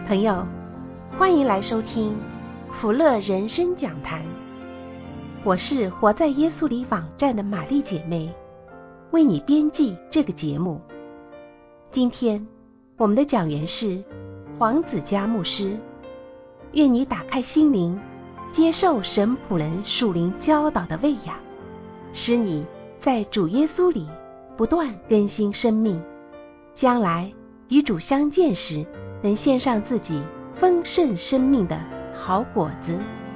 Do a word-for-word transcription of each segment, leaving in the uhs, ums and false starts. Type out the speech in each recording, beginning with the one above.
朋友，欢迎来收听福乐人生讲坛。我是活在耶稣里网站的玛丽姐妹，为你编辑这个节目。今天我们的讲员是黄子佳牧师，愿你打开心灵，接受神仆人属灵教导的喂养，使你在主耶稣里不断更新生命，将来与主相见时，能献上自己丰盛生命的好果子。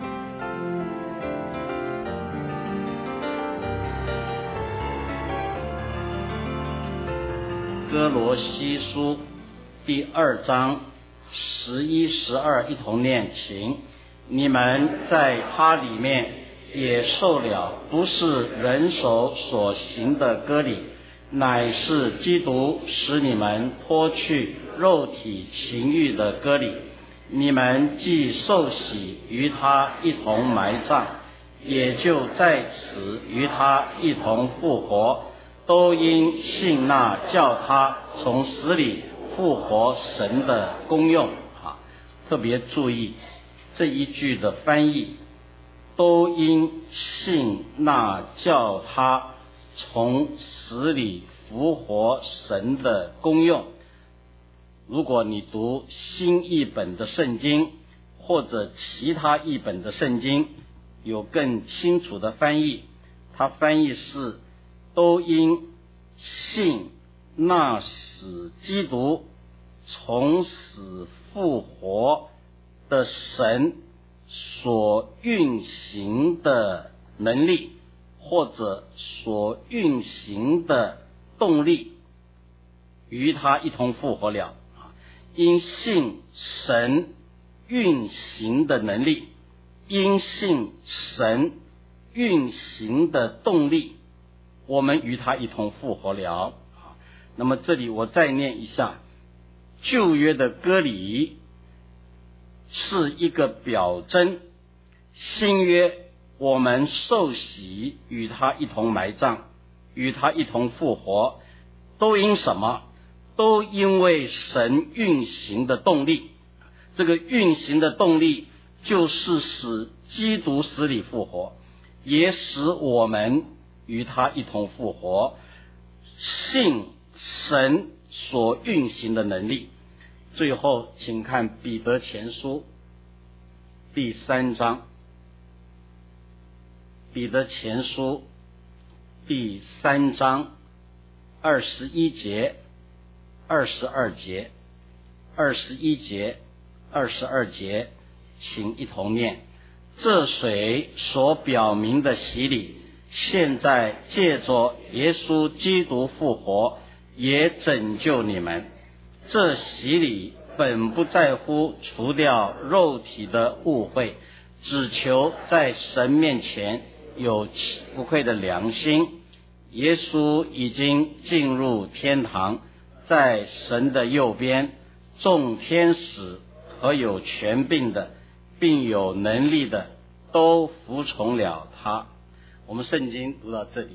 哥罗西书第二章十一、十二一同念，请你们在他里面也受了不是人手所行的割礼，乃是基督使你们脱去肉体情欲的割礼。你们既受洗与他一同埋葬，也就在此与他一同复活，都因信那叫他从死里复活神的功用。啊，特别注意这一句的翻译，都因信那叫他从死里复活神的功用。如果你读新译本的圣经或者其他译本的圣经，有更清楚的翻译，它翻译是都因信那使基督从死复活的神所运行的能力，或者所运行的动力，与他一同复活了。因信神运行的能力，因信神运行的动力，我们与他一同复活了。那么这里我再念一下，旧约的割礼是一个表征，新约我们受洗与他一同埋葬，与他一同复活，都因什么？都因为神运行的动力。这个运行的动力就是使基督死里复活，也使我们与他一同复活，信神所运行的能力。最后请看彼得前书第三章，彼得前书第三章二十一节、二十二节、二十一节、二十二节，请一同念。这水所表明的洗礼，现在借着耶稣基督复活，也拯救你们。这洗礼本不在乎除掉肉体的污秽，只求在神面前有无愧的良心。耶稣已经进入天堂，在神的右边，众天使和有权柄的并有能力的都服从了他。我们圣经读到这里，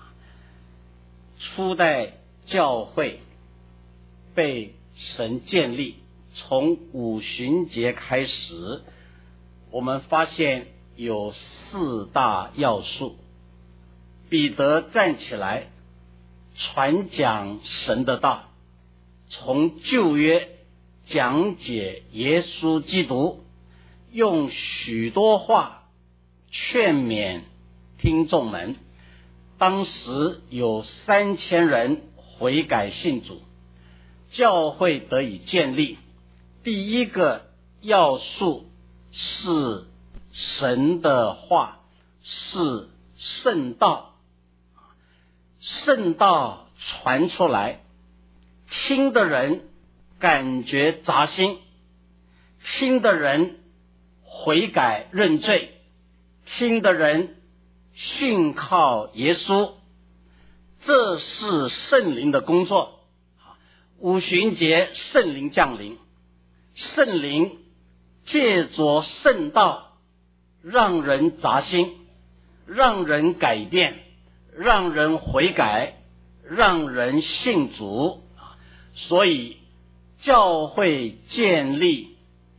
初代教会被神建立，从五旬节开始，我们发现有四大要素。彼得站起来传讲神的道，从旧约讲解耶稣基督，用许多话劝勉听众们。当时有三千人悔改信主，教会得以建立。第一个要素是神的话，是圣道。圣道传出来，听的人感觉扎心，听的人悔改认罪，听的人信靠耶稣，这是圣灵的工作。五旬节圣灵降临，圣灵借着圣道让人扎心，让人改变，让人悔改，让人信主。所以教会建立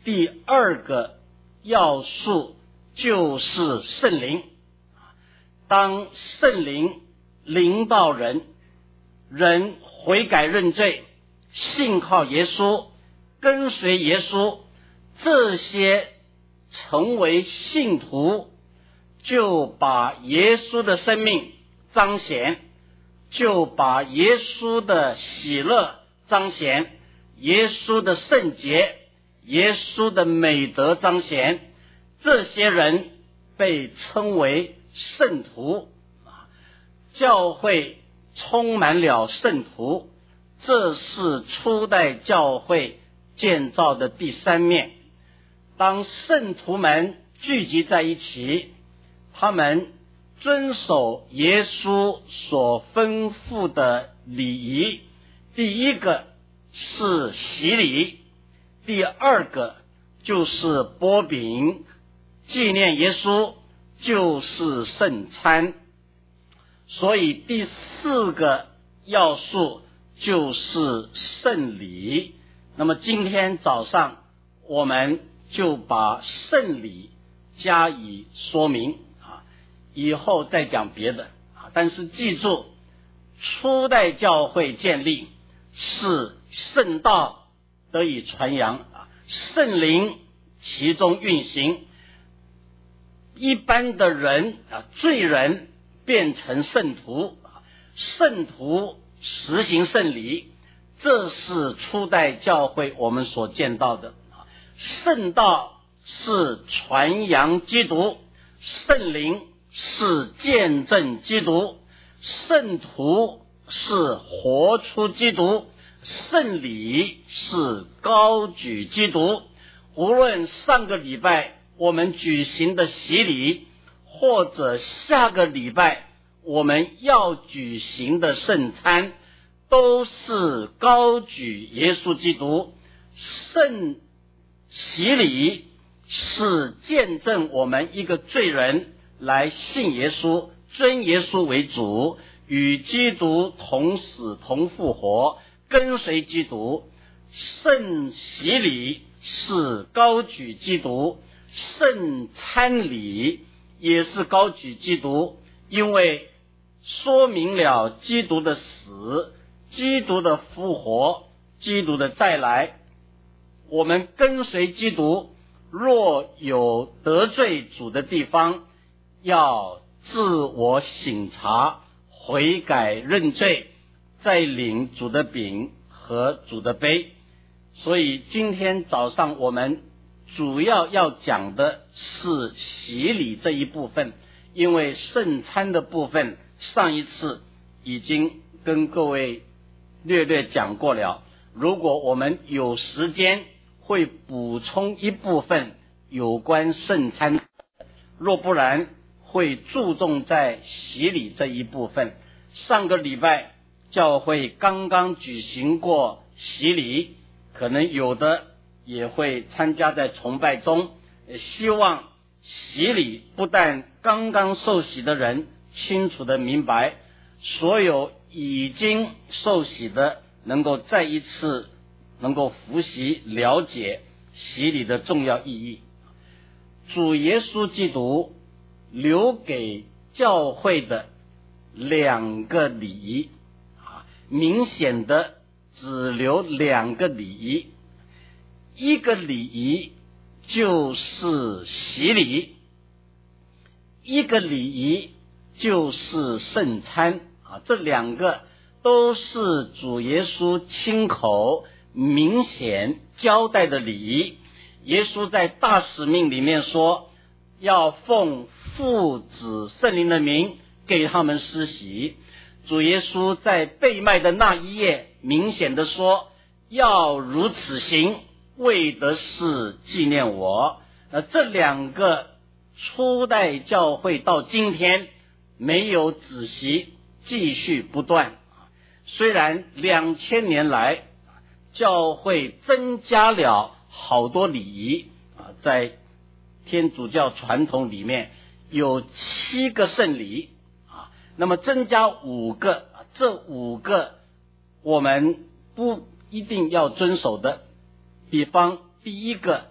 第二个要素就是圣灵。当圣灵临到人，人悔改认罪，信靠耶稣，跟随耶稣，这些成为信徒，就把耶稣的生命彰显，就把耶稣的喜乐彰显，耶稣的圣洁，耶稣的美德彰显。这些人被称为圣徒，教会充满了圣徒，这是初代教会建造的第三面。当圣徒们聚集在一起，他们遵守耶稣所吩咐的礼仪，第一个是洗礼，第二个就是擘饼纪念耶稣，就是圣餐。所以第四个要素就是圣礼。那么今天早上我们就把圣礼加以说明啊，以后再讲别的啊。但是记住，初代教会建立是圣道得以传扬啊，圣灵其中运行，一般的人啊，罪人变成圣徒，圣徒实行圣礼，这是初代教会我们所见到的。圣道是传扬基督，圣灵是见证基督，圣徒是活出基督，圣礼是高举基督。无论上个礼拜我们举行的洗礼，或者下个礼拜我们要举行的圣餐，都是高举耶稣基督。圣洗礼是见证我们一个罪人来信耶稣，尊耶稣为主，与基督同死同复活，跟随基督。圣洗礼是高举基督，圣餐礼也是高举基督，因为说明了基督的死，基督的复活，基督的再来。我们跟随基督，若有得罪主的地方，要自我省察，悔改认罪，再领主的饼和主的杯。所以今天早上我们主要要讲的是洗礼这一部分，因为圣餐的部分上一次已经跟各位略略讲过了，如果我们有时间会补充一部分有关圣餐，若不然会注重在洗礼这一部分。上个礼拜教会刚刚举行过洗礼，可能有的也会参加在崇拜中，希望洗礼不但刚刚受洗的人清楚的明白，所有已经受洗的能够再一次能够复习了解洗礼的重要意义。主耶稣基督留给教会的两个礼仪，明显的只留两个礼仪，一个礼仪就是洗礼，一个礼仪就是圣餐啊，这两个都是主耶稣亲口明显交代的礼仪。耶稣在大使命里面说，要奉父子圣灵的名给他们施洗。主耶稣在被卖的那一夜明显的说，要如此行，为的是纪念我。那这两个初代教会到今天没有止息，继续不断。虽然两千年来教会增加了好多礼仪啊，在天主教传统里面有七个圣礼啊，那么增加五个，这五个我们不一定要遵守的。比方第一个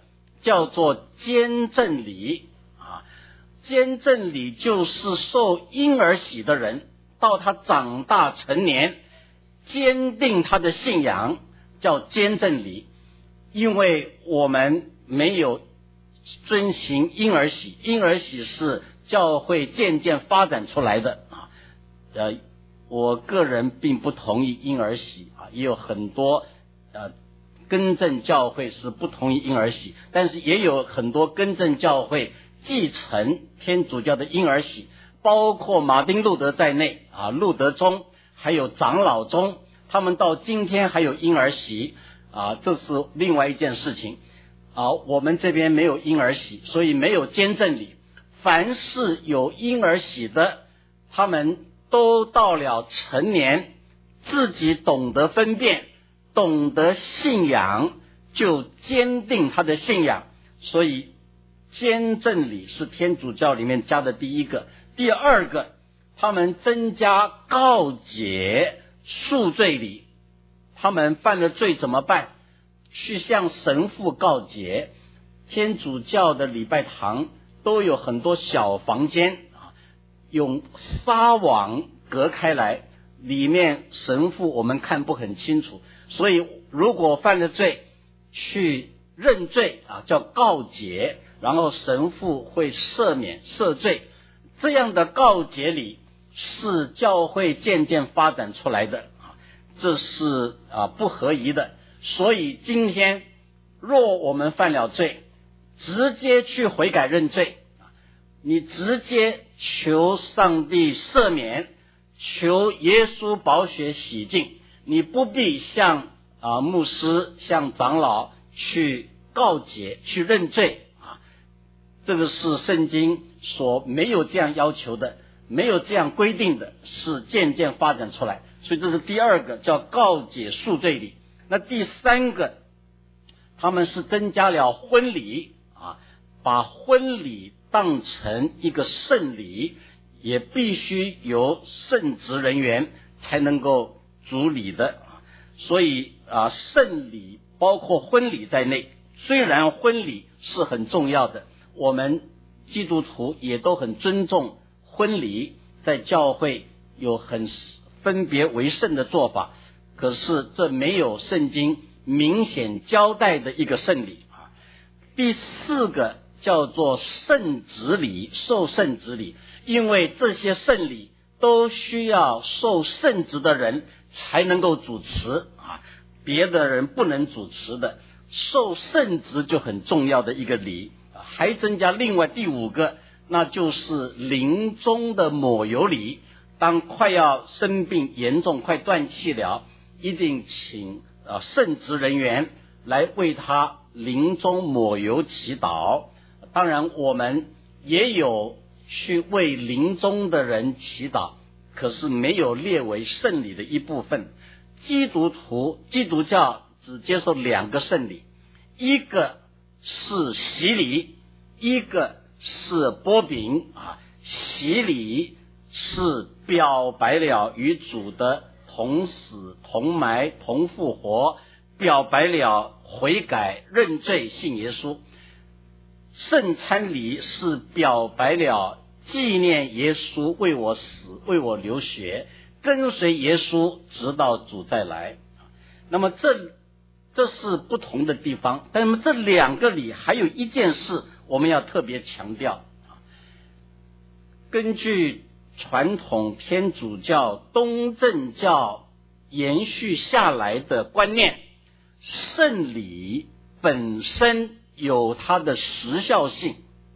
叫做坚振礼啊。坚振礼就是受婴儿洗的人，到他长大成年，坚定他的信仰，叫坚振礼。因为我们没有遵行婴儿洗，婴儿洗是教会渐渐发展出来的啊。呃，我个人并不同意婴儿洗啊，也有很多呃更正教会是不同意婴儿洗，但是也有很多更正教会继承天主教的婴儿洗，包括马丁路德在内啊，路德宗还有长老宗，他们到今天还有婴儿洗啊，这是另外一件事情啊。我们这边没有婴儿洗，所以没有坚振礼。凡是有婴儿洗的，他们都到了成年，自己懂得分辨，懂得信仰，就坚定他的信仰。所以坚振礼是天主教里面加的第一个。第二个，他们增加告解赎罪礼。他们犯了罪怎么办？去向神父告解。天主教的礼拜堂都有很多小房间，用纱网隔开来，里面神父我们看不很清楚，所以如果犯了罪，去认罪啊，叫告解，然后神父会赦免赦罪。这样的告解礼是教会渐渐发展出来的，这是啊不合宜的。所以今天若我们犯了罪，直接去悔改认罪，你直接求上帝赦免，求耶稣宝血洗净，你不必向啊牧师向长老去告解去认罪啊。这个是圣经所没有这样要求的，没有这样规定的，是渐渐发展出来。所以这是第二个，叫告解赎罪礼。那第三个，他们是增加了婚礼啊，把婚礼当成一个圣礼，也必须由圣职人员才能够主礼的。所以啊，圣礼包括婚礼在内。虽然婚礼是很重要的，我们基督徒也都很尊重婚礼，在教会有很分别为圣的做法，可是这没有圣经明显交代的一个圣礼啊。第四个叫做圣职礼，受圣职礼，因为这些圣礼都需要受圣职的人才能够主持啊，别的人不能主持的。受圣职就很重要的一个礼，还增加另外第五个，那就是临终的抹油礼。当快要生病严重快断气了，一定请呃圣职人员来为他临终抹油祈祷。当然我们也有去为临终的人祈祷，可是没有列为圣礼的一部分。基督徒基督教只接受两个圣礼，一个是洗礼，一个是擘饼啊。洗礼是表白了与主的同死同埋同复活，表白了悔改认罪信耶稣。圣餐礼是表白了纪念耶稣为我死为我流血，跟随耶稣直到主再来。那么这这是不同的地方，但是这两个礼还有一件事我们要特别强调。根据传统天主教东正教延续下来的观念，圣礼本身有它的时效性。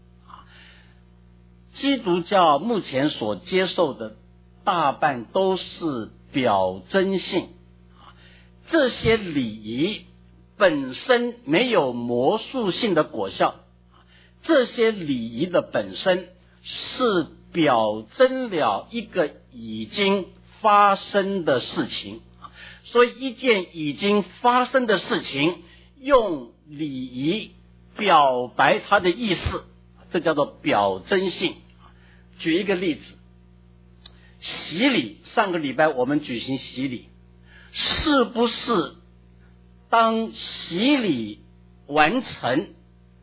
基督教目前所接受的大半都是表征性，这些礼仪本身没有魔术性的果效，这些礼仪的本身是表征了一个已经发生的事情。所以一件已经发生的事情用礼仪表白它的意思，这叫做表征性。举一个例子，洗礼，上个礼拜我们举行洗礼，是不是当洗礼完成，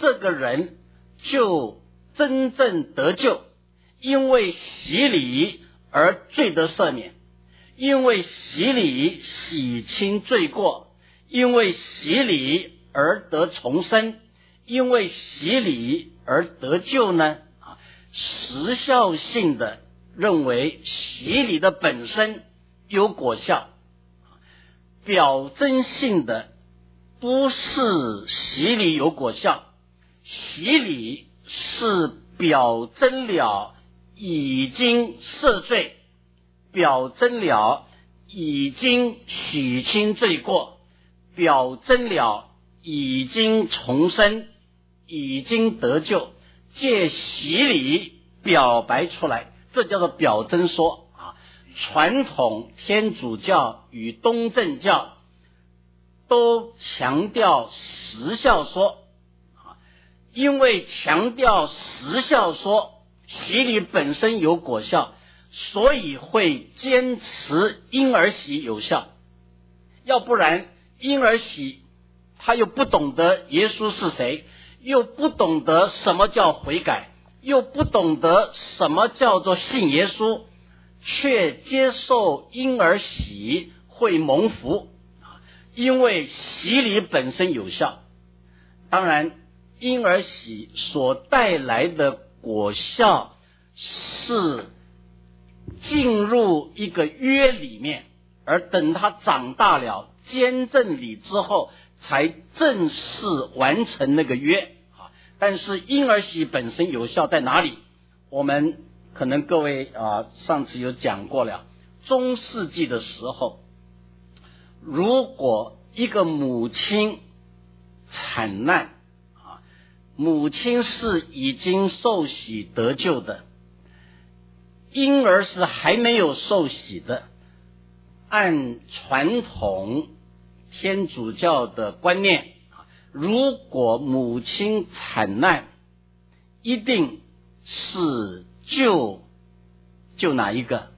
这个人就真正得救，因为洗礼而罪得赦免，因为洗礼洗清罪过，因为洗礼而得重生，因为洗礼而得救呢？啊，时效性的认为洗礼的本身有果效，表征性的不是洗礼有果效，洗礼是表征了已经赦罪，表征了已经洗清罪过，表征了已经重生，已经得救，借洗礼表白出来，这叫做表征说啊。传统天主教与东正教都强调时效说啊，因为强调时效说，洗礼本身有果效，所以会坚持婴儿洗有效。要不然婴儿洗他又不懂得耶稣是谁，又不懂得什么叫悔改，又不懂得什么叫做信耶稣，却接受婴儿洗会蒙福，因为洗礼本身有效。当然婴儿洗所带来的果效是进入一个约里面，而等他长大了坚正礼之后才正式完成那个约。但是婴儿洗本身有效在哪里？我们可能各位啊上次有讲过了，中世纪的时候，如果一个母亲产难啊，母亲是已经受洗得救的，婴儿是还没有受洗的，按传统天主教的观念，如果母亲产难，一定是救救哪一个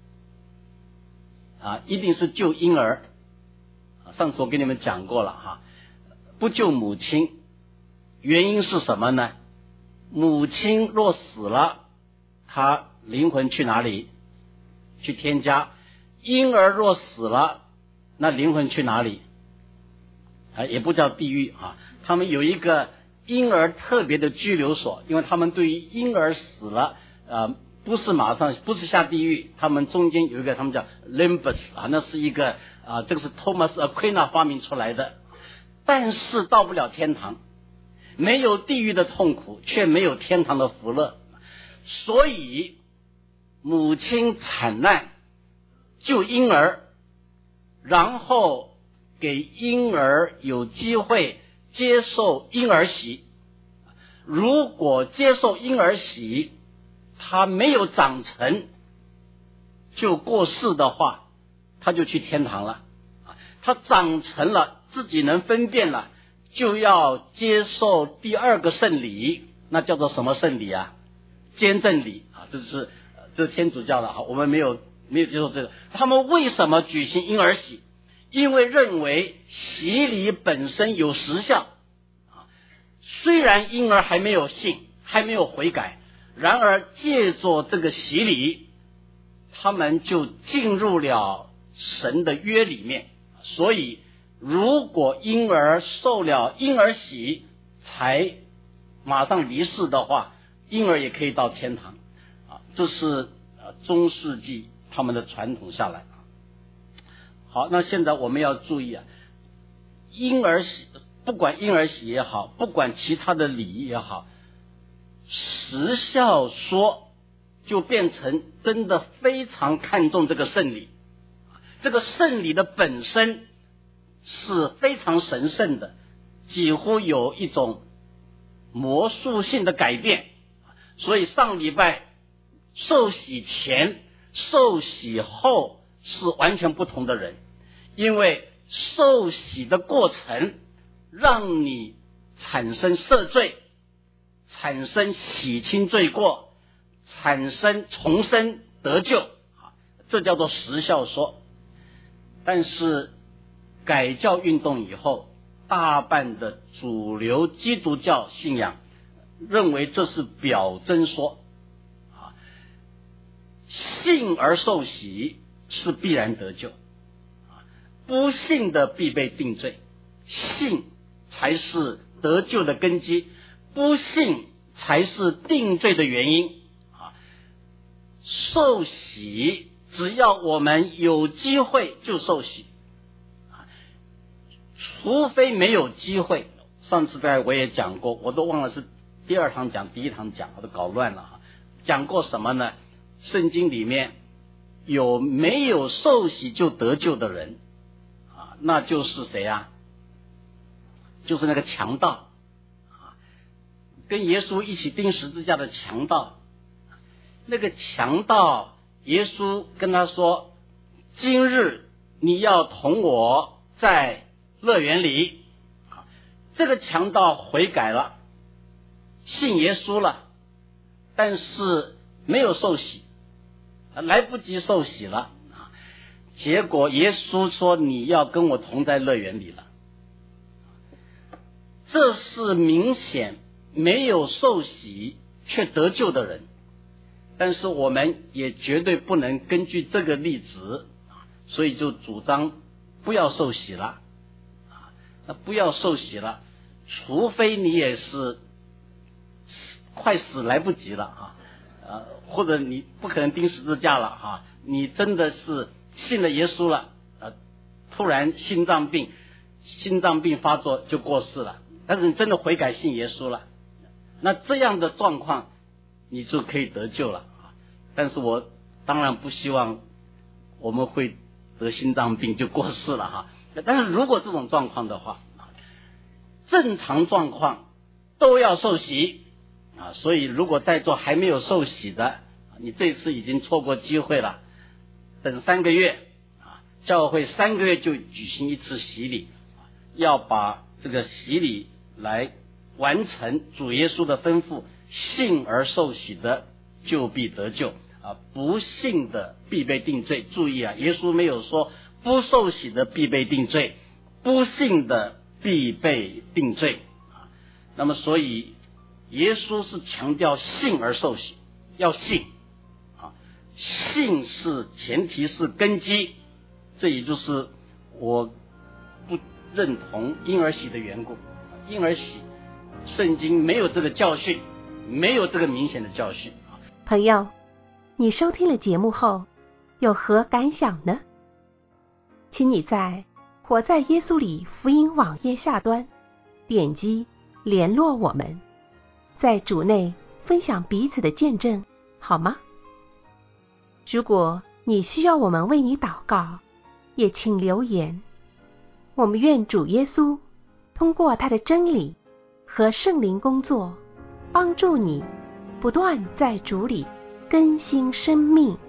啊？一定是救婴儿。上次我跟你们讲过了哈，不救母亲，原因是什么呢？母亲若死了，她灵魂去哪里？去天家。婴儿若死了，那灵魂去哪里？啊，也不叫地狱啊，他们有一个婴儿特别的拘留所，因为他们对于婴儿死了，呃，不是马上不是下地狱，他们中间有一个他们叫 limbus 啊，那是一个啊，这个是 Thomas Aquinas 发明出来的，但是到不了天堂，没有地狱的痛苦，却没有天堂的福乐，所以母亲产难救婴儿，然后给婴儿有机会接受婴儿洗。如果接受婴儿洗他没有长成就过世的话，他就去天堂了。他长成了，自己能分辨了，就要接受第二个圣礼，那叫做什么圣礼啊？坚正礼啊，这是这是天主教的啊，我们没有没有接受这个。他们为什么举行婴儿洗？因为认为洗礼本身有时效，虽然婴儿还没有信，还没有悔改，然而借着这个洗礼，他们就进入了神的约里面。所以如果婴儿受了婴儿洗才马上离世的话，婴儿也可以到天堂啊，这是中世纪他们的传统下来。好，那现在我们要注意啊，婴儿洗，不管婴儿洗也好，不管其他的礼仪也好，时效说就变成真的非常看重这个圣礼。这个圣礼的本身是非常神圣的，几乎有一种魔术性的改变。所以上礼拜受洗前受洗后是完全不同的人，因为受洗的过程让你产生赦罪，产生洗清罪过，产生重生得救，这叫做时效说。但是改教运动以后， 大半的主流基督教信仰认为这是表征说，啊，信而受洗是必然得救，啊，不信的必被定罪，信才是得救的根基，不信才是定罪的原因。啊，受洗只要我们有机会就受洗，除非没有机会。上次在我也讲过，我都忘了是第二堂讲第一堂讲，我都搞乱了。讲过什么呢？圣经里面有没有受洗就得救的人啊？那就是谁啊？就是那个强盗啊，跟耶稣一起钉十字架的强盗。那个强盗，耶稣跟他说，今日你要同我在乐园里。这个强盗悔改了，信耶稣了，但是没有受洗，来不及受洗了。结果耶稣说，你要跟我同在乐园里了。这是明显没有受洗却得救的人，但是我们也绝对不能根据这个例子，所以就主张不要受洗了。那不要受洗了，除非你也是快死来不及了啊，呃，或者你不可能钉十字架了啊，你真的是信了耶稣了，呃，突然心脏病，心脏病发作就过世了，但是你真的悔改信耶稣了，那这样的状况你就可以得救了啊。但是我当然不希望我们会得心脏病就过世了哈。但是如果这种状况的话，正常状况都要受洗啊，所以如果在座还没有受洗的，你这次已经错过机会了，等三个月啊，教会三个月就举行一次洗礼，要把这个洗礼来完成主耶稣的吩咐，信而受洗的就必得救啊，不信的必被定罪。注意啊，耶稣没有说不受洗的必被定罪，不信的必被定罪啊。那么所以耶稣是强调信而受洗，要信啊，信是前提，是根基。这也就是我不认同婴儿洗的缘故。婴儿洗圣经没有这个教训，没有这个明显的教训。 朋友，你收听了节目后有何感想呢？请你在活在耶稣里福音网页下端点击联络我们，在主内分享彼此的见证，好吗？如果你需要我们为你祷告，也请留言。我们愿主耶稣通过他的真理和圣灵工作，帮助你不断在主里更新生命。